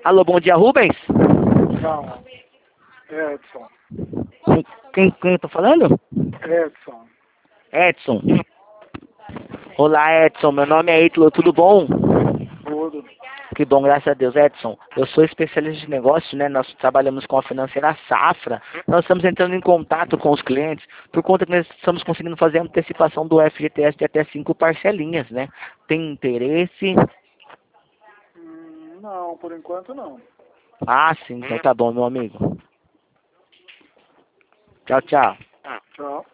Alô, bom dia, Rubens? Não, Edson. Quem eu tô falando? Edson. Edson. Olá, Edson. Meu nome é Ítalo. Tudo bom? Tudo. Que bom, graças a Deus. Edson, eu sou especialista de negócio, né? Nós trabalhamos com a financeira Safra. Nós estamos entrando em contato com os clientes por conta que nós estamos conseguindo fazer a antecipação do FGTS de até 5 parcelinhas, né? Tem interesse? Não, por enquanto não. Ah, sim. Então tá bom, meu amigo. Tchau, tchau. Tchau.